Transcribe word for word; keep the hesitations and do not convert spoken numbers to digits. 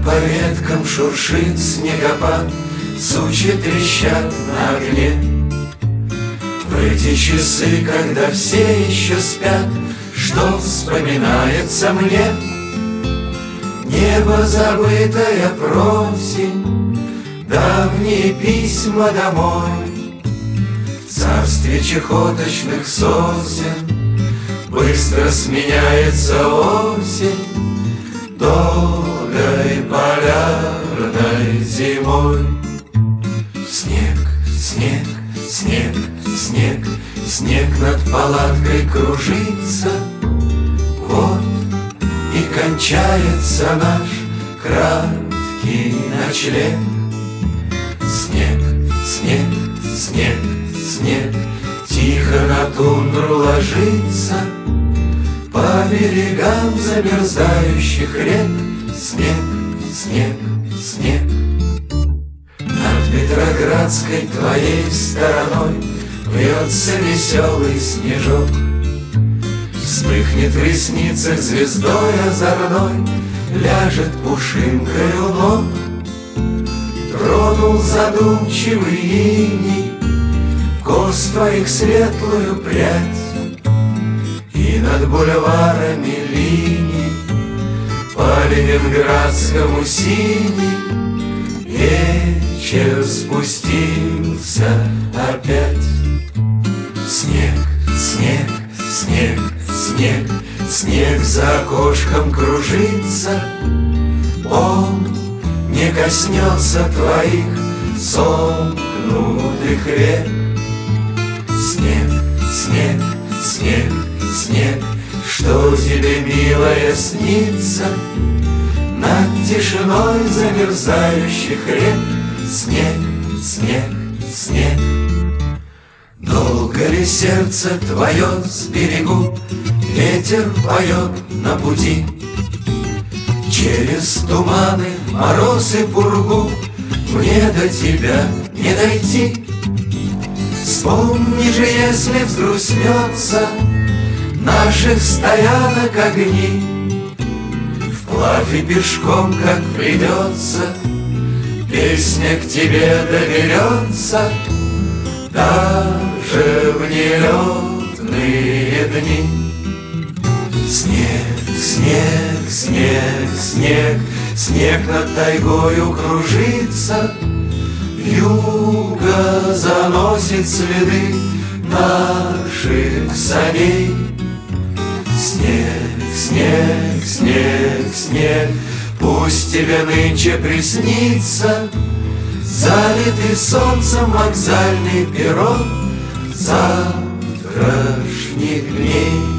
По веткам шуршит снегопад, сучья трещат на огне. В эти часы, когда все еще спят, что вспоминается мне? Небо забытое просень, давние письма домой. В царстве чехоточных сосен быстро сменяется осень долгой полярной зимой. Снег, снег, снег, снег, снег над палаткой кружится. Вот и кончается наш краткий ночлег. Снег, снег, снег, снег тихо на тундру ложится. По берегам замерзающих рек снег, снег, снег. Над Петроградской твоей стороной вьется веселый снежок. Вспыхнет в ресницах звездой озорной, ляжет пушинкой у ног. Тронул задумчивый иней кос твоих светлую прядь, и над бульварами линий по ленинградскому синий вечер спустился опять. Снег, снег, снег, снег, снег за окошком кружится. Он не коснется твоих сомкнутых век. Снег, снег, снег, снег, что тебе, милая, снится над тишиной замерзающих рек? Снег, снег, снег. Долго ли сердце твое с берегу ветер поет на пути? Через туманы, мороз и пургу мне до тебя не дойти. Вспомни же, если взгрустнется наших стоянок огни, вплавь и пешком, как придется, песня к тебе доберется даже в нелетные дни. Снег, снег, снег, снег, снег над тайгою кружится. Вьюга заносит следы наших саней. Снег, снег, снег, снег, пусть тебе нынче приснится залитый солнцем вокзальный перрон завтрашних дней.